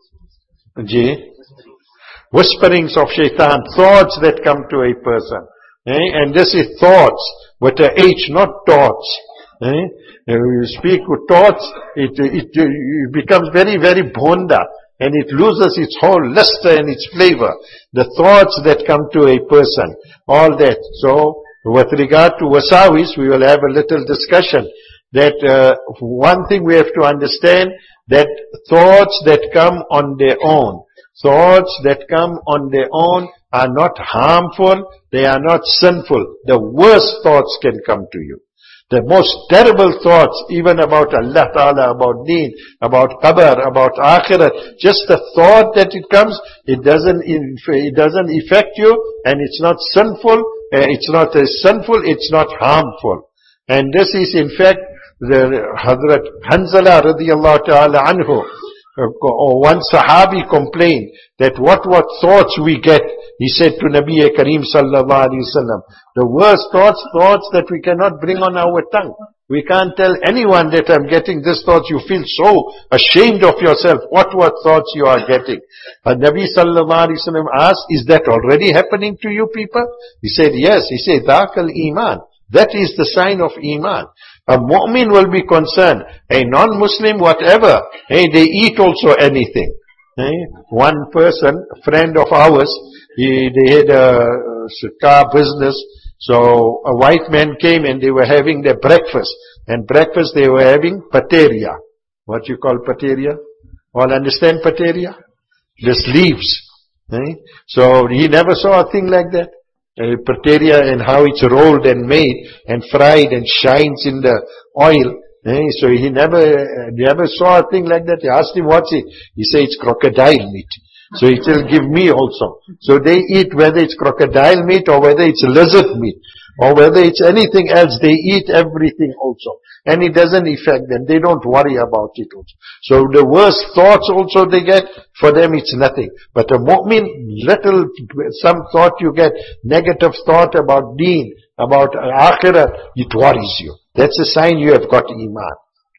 Ji? Whisperings of shaitan, thoughts that come to a person. Eh? And this is thoughts, with a H, not thoughts. Eh? When you speak with thoughts, it, it, it becomes very, very bonda, and it loses its whole luster and its flavor. The thoughts that come to a person, all that. So, with regard to wasawis, we will have a little discussion. That uh, one thing we have to understand, that thoughts that come on their own, thoughts that come on their own are not harmful, they are not sinful. The worst thoughts can come to you. The most terrible thoughts, even about Allah Ta'ala, about Deen, about Qabr, about Akhirat, just the thought that it comes, it doesn't, it doesn't affect you, and it's not sinful, it's not sinful, it's not harmful. And this is in fact, the Hazrat Hanzala radiyallahu ta'ala anhu, or one Sahabi complained that what what thoughts we get. He said to Nabi Kareem sallallahu alaihi wasallam, the worst thoughts, thoughts that we cannot bring on our tongue. We can't tell anyone that I'm getting this thoughts. You feel so ashamed of yourself. What what thoughts you are getting? And Nabi sallallahu alaihi wasallam asked, is that already happening to you people? He said, yes. He said, Dhakal Iman. That is the sign of Iman. A mu'min will be concerned. A non-Muslim, whatever, hey, they eat also anything. Hey? One person, a friend of ours, he, they had a, a car business, So a white man came and they were having their breakfast. And breakfast they were having pateria. What you call pateria? All understand pateria? Just leaves. Eh? So he never saw a thing like that. Uh, pateria and how it's rolled and made and fried and shines in the oil. Eh? So he never, uh, never saw a thing like that. He asked him, what's it? He said, it's crocodile meat. So he said, give me also. So they eat whether it's crocodile meat or whether it's lizard meat or whether it's anything else. They eat everything also. And it doesn't affect them. They don't worry about it also. So the worst thoughts also they get, for them it's nothing. But a mu'min, little, some thought you get, negative thought about deen, about akhirah, it worries you. That's a sign you have got iman.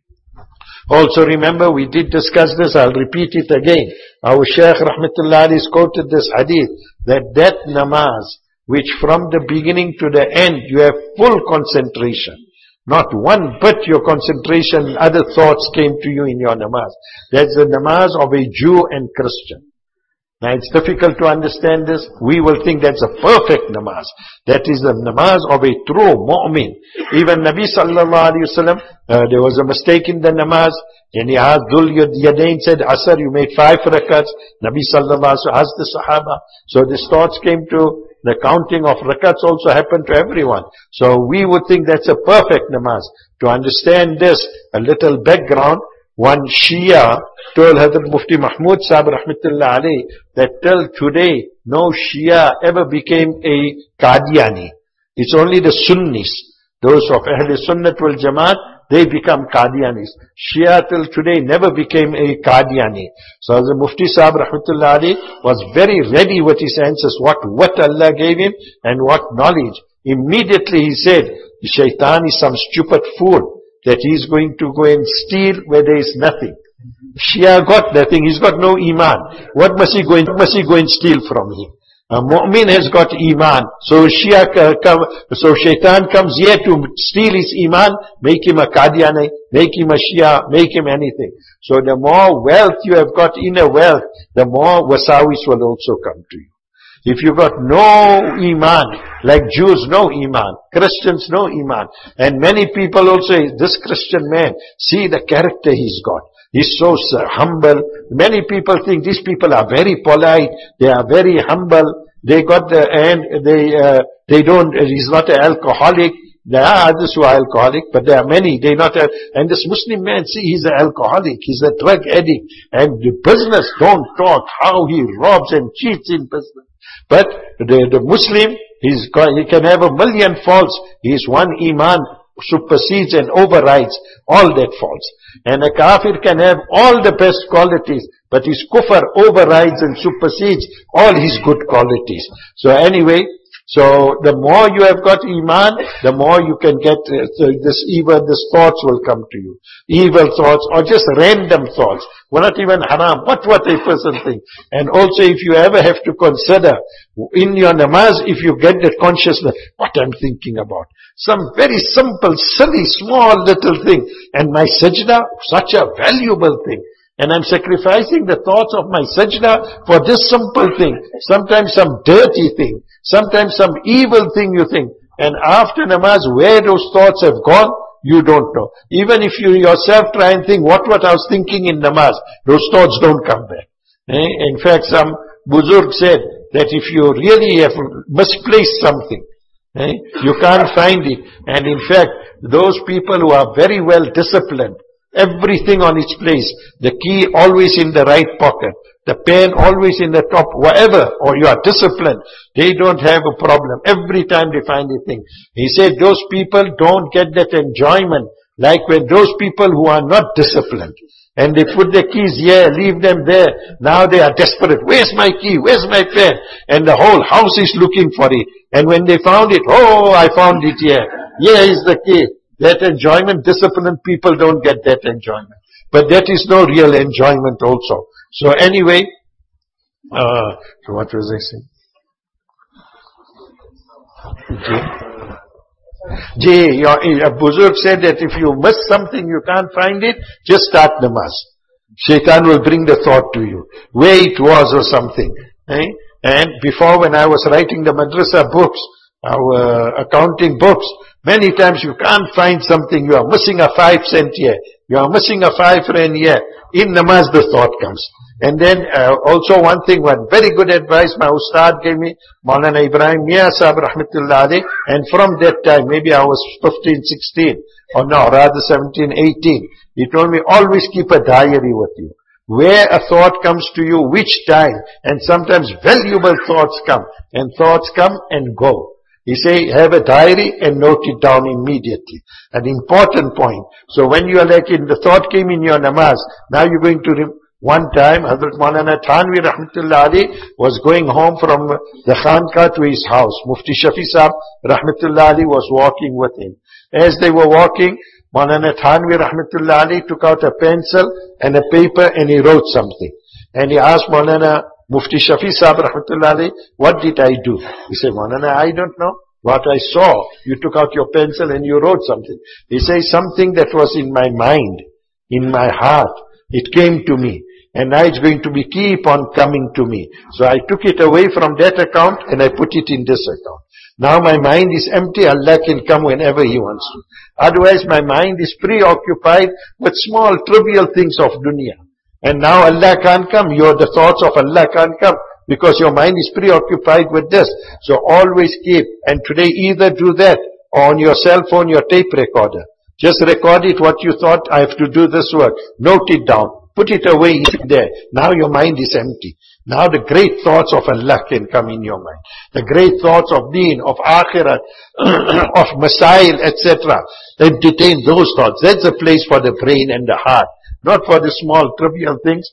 Also remember, we did discuss this, I'll repeat it again. Our Shaykh Rahmatullah alayhi quoted this hadith, that that namaz, which from the beginning to the end, you have full concentration. Not one bit your concentration, other thoughts came to you in your namaz. That's the namaz of a Jew and Christian. Now it's difficult to understand this. We will think that's a perfect namaz. That is the namaz of a true mu'min. Even Nabi sallallahu alayhi wa sallam, uh, there was a mistake in the namaz. And he asked Dhul Yadain, said, Asr, you made five rakats. Nabi sallallahu alayhi wa sallam asked the Sahaba. So these thoughts came to, the counting of rakats also happened to everyone. So we would think that's a perfect namaz. To understand this, a little background, one Shia told Hazrat Mufti Mahmud Sahib Rahmatullah alayhi that till today no Shia ever became a Qadiani. It's only the Sunnis, those of Ahl Sunnat wal Jamaat, they become Qadianis. Shia till today never became a Qadiani. So Hazrat Mufti Sahib Rahmatullah alayhi was very ready with his answers, what, what Allah gave him and what knowledge. Immediately he said, the shaitan is some stupid fool, that he's going to go and steal where there is nothing. Shia got nothing, he's got no iman. What must he go and, must he go and steal from him? A mu'min has got iman. So Shia come, so shaitan comes here to steal his iman, make him a Qadiani, make him a Shia, make him anything. So the more wealth you have got, inner wealth, the more wasawis will also come to you. If you got no iman, like Jews no iman, Christians no iman, and many people also, this Christian man, see the character he's got. He's so humble. Many people think these people are very polite, they are very humble, they got the, and they, uh, they don't, he's not an alcoholic. There are others who are alcoholic, but there are many, they not, a, and this Muslim man, see, he's an alcoholic, he's a drug addict, and the business, don't talk how he robs and cheats in business. But the, the Muslim, he's got, he can have a million faults. His one iman supersedes and overrides all that faults. And a kafir can have all the best qualities, but his kufr overrides and supersedes all his good qualities. So anyway, so the more you have got iman, the more you can get uh, so this evil, this thoughts will come to you. Evil thoughts or just random thoughts. Well, not even haram. What, what a person thinks. And also if you ever have to consider in your namaz, if you get that consciousness, what I'm thinking about. Some very simple, silly, small little thing. And my sajda, such a valuable thing. And I'm sacrificing the thoughts of my sajda for this simple thing. Sometimes some dirty thing. Sometimes some evil thing you think. And after namaz, where those thoughts have gone, you don't know. Even if you yourself try and think what what I was thinking in namaz, those thoughts don't come back. Eh? In fact, some Buzurg said that if you really have misplaced something, eh, you can't find it. And in fact, those people who are very well disciplined, everything on its place, the key always in the right pocket, the pen always in the top, whatever, or you are disciplined, they don't have a problem. Every time they find a thing. He said those people don't get that enjoyment like when those people who are not disciplined. And they put their keys here, leave them there. Now they are desperate. Where's my key? Where's my pen? And the whole house is looking for it. And when they found it, oh, I found it here. Here is the key. That enjoyment, disciplined people don't get that enjoyment. But that is no real enjoyment also. So anyway, uh, so what was I saying? Jay, your, your Buzurg said that if you miss something, you can't find it, just start namaz. Shaitan will bring the thought to you, where it was or something. Eh? And before when I was writing the madrasa books, our accounting books. Many times you can't find something, you are missing a five cent here, you are missing a five rand here. In namaz the thought comes. And then uh, also one thing, one very good advice my Ustad gave me, Maulana Ibrahim Mia Sahib Rahmatullah Alayh, and from that time, maybe I was fifteen, sixteen, or no, rather seventeen, eighteen, he told me, always keep a diary with you. Where a thought comes to you, which time, and sometimes valuable thoughts come, and thoughts come and go. He say, have a diary and note it down immediately. An important point. So when you are like in, the thought came in your namaz, now you're going to, one time, Hazrat Maulana Thanvi Rahmatullah Ali was going home from the Khanqa to his house. Mufti Shafi Sahib Rahmatullah Ali was walking with him. As they were walking, Maulana Thanvi Rahmatullah Ali took out a pencil and a paper and he wrote something. And he asked Maulana Mufti Shafi Sahib Rahmatullah Ali, what did I do? He said, Maulana, I don't know. What I saw, you took out your pencil and you wrote something. He says, something that was in my mind, in my heart, it came to me. And now it's going to be keep on coming to me. So I took it away from that account and I put it in this account. Now my mind is empty, Allah can come whenever He wants to. Otherwise my mind is preoccupied with small trivial things of dunya. And now Allah can't come, your the thoughts of Allah can't come because your mind is preoccupied with this. So always keep, and today either do that or on your cell phone, your tape recorder. Just record it what you thought, I have to do this work. Note it down. Put it away there. Now your mind is empty. Now the great thoughts of Allah can come in your mind. The great thoughts of deen, of akhirat, of masail, et cetera. Entertain those thoughts. That's the place for the brain and the heart. Not for the small trivial things.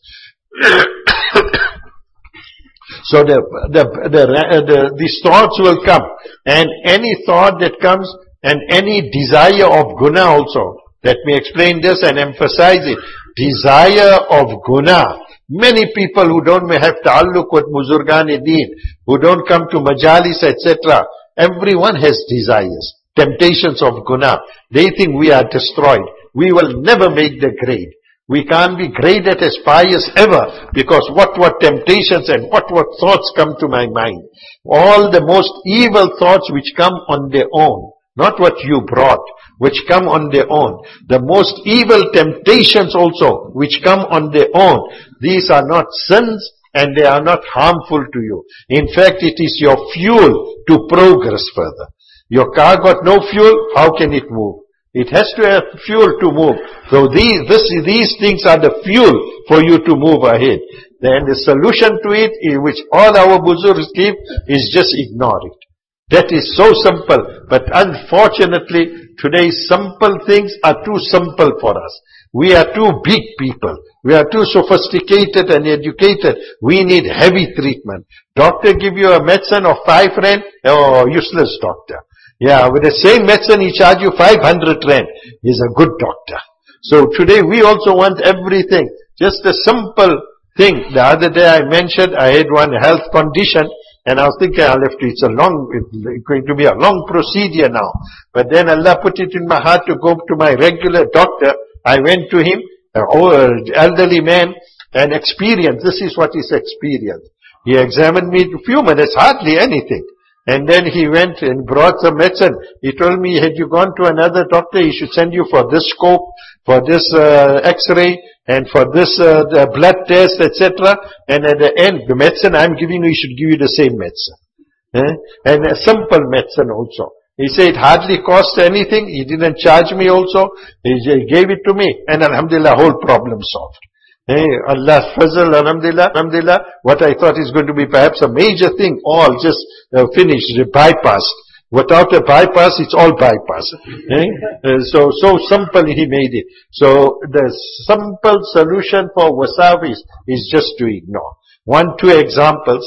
So the, the, the, the, these thoughts will come. And any thought that comes, and any desire of guna also. Let me explain this and emphasize it. Desire of guna. Many people who don't have ta'alluq with Muzurgan-e-Deen, who don't come to majalis, et cetera. Everyone has desires, temptations of guna. They think we are destroyed. We will never make the grade. We can't be graded as pious ever because what what temptations and what what thoughts come to my mind. All the most evil thoughts which come on their own. Not what you brought, which come on their own. The most evil temptations also, which come on their own. These are not sins and they are not harmful to you. In fact, it is your fuel to progress further. Your car got no fuel, how can it move? It has to have fuel to move. So these, this, these things are the fuel for you to move ahead. Then the solution to it, which all our buzurgs give, is just ignore it. That is so simple, but unfortunately, today's simple things are too simple for us. We are too big people. We are too sophisticated and educated. We need heavy treatment. Doctor give you a medicine of five rand, oh, useless doctor. Yeah, with the same medicine he charge you five hundred rand. He's a good doctor. So today we also want everything. Just a simple thing. The other day I mentioned I had one health condition. And I was thinking, I'll have to, it's a long, it's going to be a long procedure now. But then Allah put it in my heart to go to my regular doctor. I went to him, an old, elderly man, and experience. This is what is experience. He examined me a few minutes, hardly anything. And then he went and brought some medicine. He told me, had you gone to another doctor, he should send you for this scope, for this uh, x-ray, and for this uh, the blood test, et cetera. And at the end, the medicine I'm giving you, he should give you the same medicine. Eh? And a simple medicine also. He said it hardly cost anything. He didn't charge me also. He gave it to me. And alhamdulillah, whole problem solved. Hey, Allah's fazl, alhamdulillah, alhamdulillah, what I thought is going to be perhaps a major thing, all just uh, finished, bypassed. Without a bypass, it's all bypass. Hey? Uh, so, so simple he made it. So, the simple solution for wasawis is just to ignore. One, two examples.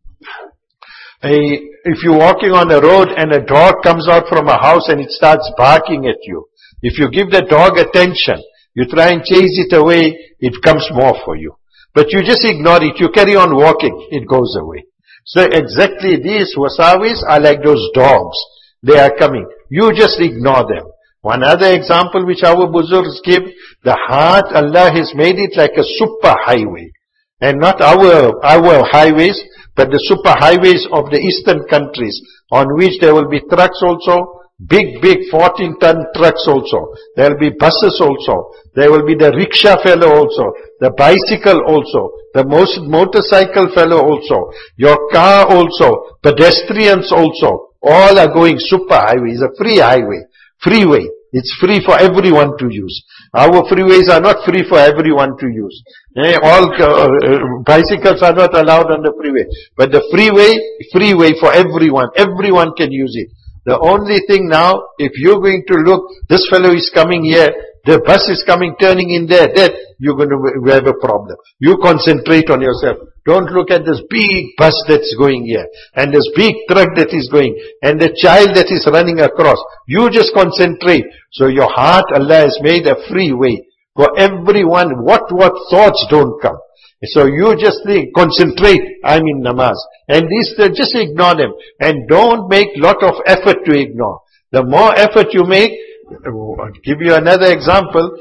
A, if you're walking on a road and a dog comes out from a house and it starts barking at you, if you give the dog attention, you try and chase it away, it comes more for you. But you just ignore it, you carry on walking, it goes away. So exactly these wasawis are like those dogs. They are coming. You just ignore them. One other example which our buzurgs give, the heart, Allah has made it like a super highway. And not our, our highways, But the super highways of the eastern countries, on which there will be trucks also, big, big fourteen ton trucks also. There will be buses also. There will be the rickshaw fellow also. The bicycle also. The most motorcycle fellow also. Your car also. Pedestrians also. All are going super highway. It's a free highway. Freeway. It's free for everyone to use. Our freeways are not free for everyone to use. Eh, all uh, bicycles are not allowed on the freeway. But the freeway, freeway for everyone. Everyone can use it. The only thing now, if you're going to look, this fellow is coming here, the bus is coming, turning in there, there, you're going to have a problem. You concentrate on yourself. Don't look at this big bus that's going here, and this big truck that is going, and the child that is running across. You just concentrate. So your heart, Allah has made a free way for everyone. What, what thoughts don't come. So you just think, concentrate, I'm in namaz. And these, just ignore them. And don't make lot of effort to ignore. The more effort you make, I'll give you another example.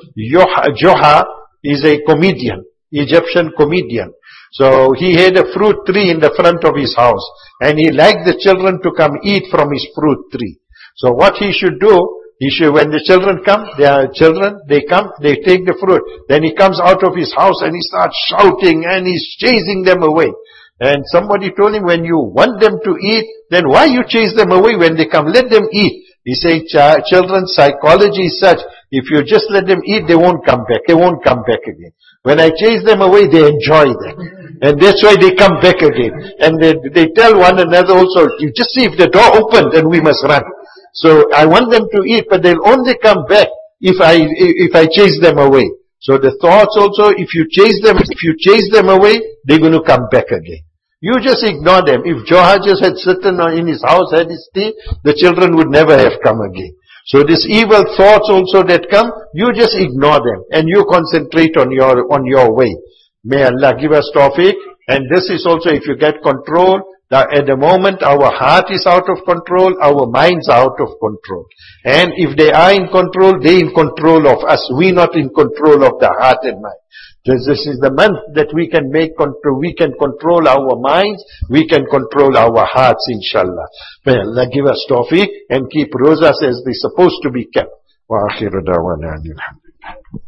Joha is a comedian, Egyptian comedian. So he had a fruit tree in the front of his house. And he liked the children to come eat from his fruit tree. So what he should do, He should, when the children come, they are children, they come, they take the fruit. Then he comes out of his house and he starts shouting and he's chasing them away. And somebody told him, when you want them to eat, then why you chase them away when they come? Let them eat. He said, children's psychology is such, if you just let them eat, they won't come back. They won't come back again. When I chase them away, they enjoy that. And that's why they come back again. And they, they tell one another also, you just see if the door opened, then we must run. So I want them to eat, but they'll only come back if I, if I chase them away. So the thoughts also, if you chase them, if you chase them away, they're going to come back again. You just ignore them. If Joha just had sitting in his house, had his tea, the children would never have come again. So these evil thoughts also that come, you just ignore them and you concentrate on your, on your way. May Allah give us tawfiq. And this is also, if you get control, that at the moment our heart is out of control, our minds are out of control. And if they are in control, they in control of us. We not in control of the heart and mind. This, this is the month that we can make control, we can control our minds, we can control our hearts, inshallah. May Allah give us tawfiq and keep rosas as they're supposed to be kept. Wa akhiru da'wana alhamdulillah.